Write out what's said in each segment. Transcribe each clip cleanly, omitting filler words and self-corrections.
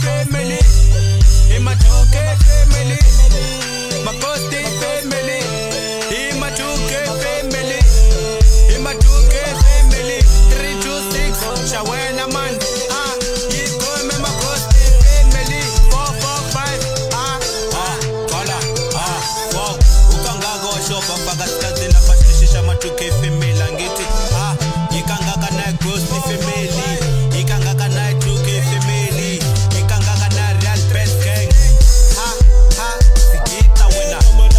family. In my 2K family. My Costi family. In my 2K family. In my 2K family. 326 Shawena man. You come in my Costi family. 445. Kola. Wow. Ukangaka washopa mpaka skazina pashisha ma 2K family angiti. Ikangaka na Costi family. Ikangaka na 2K family. Ikangaka na real best gang. Sikita wina.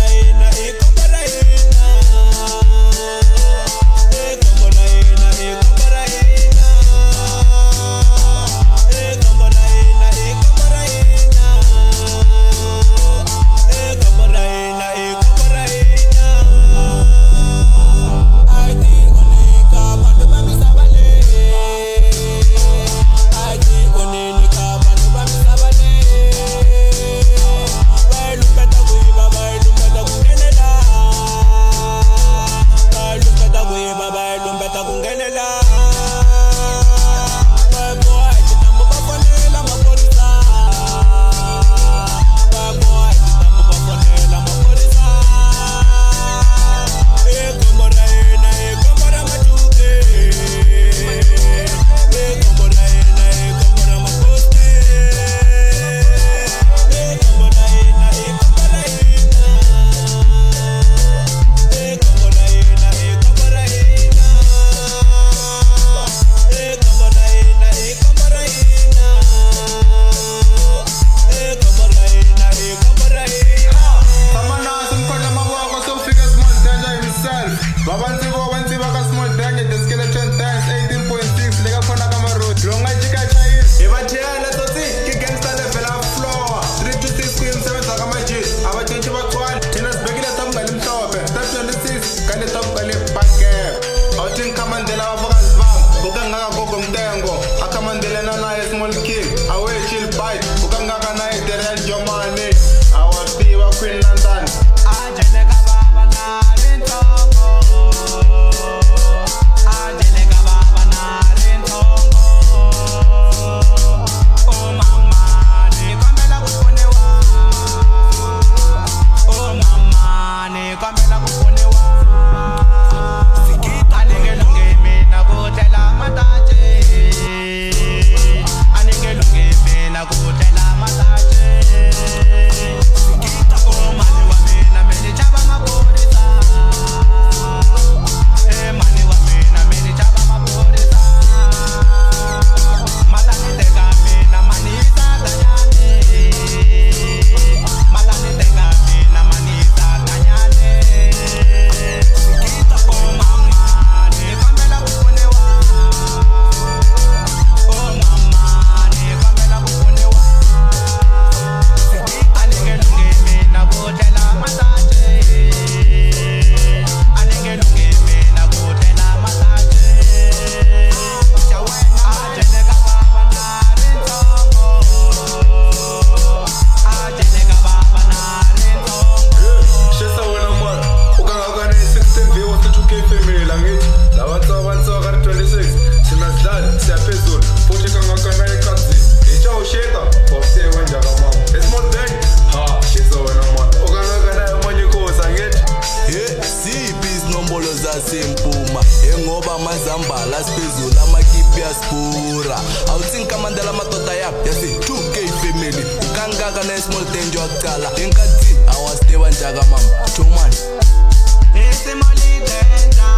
Sempuma engoba mazambala siphezulu amakipi yaspura awuthinka mandela madoda yasi 2K family ukangaka na small danger yokuqala enkathi awastewa njaka mama Chomani It's the money danger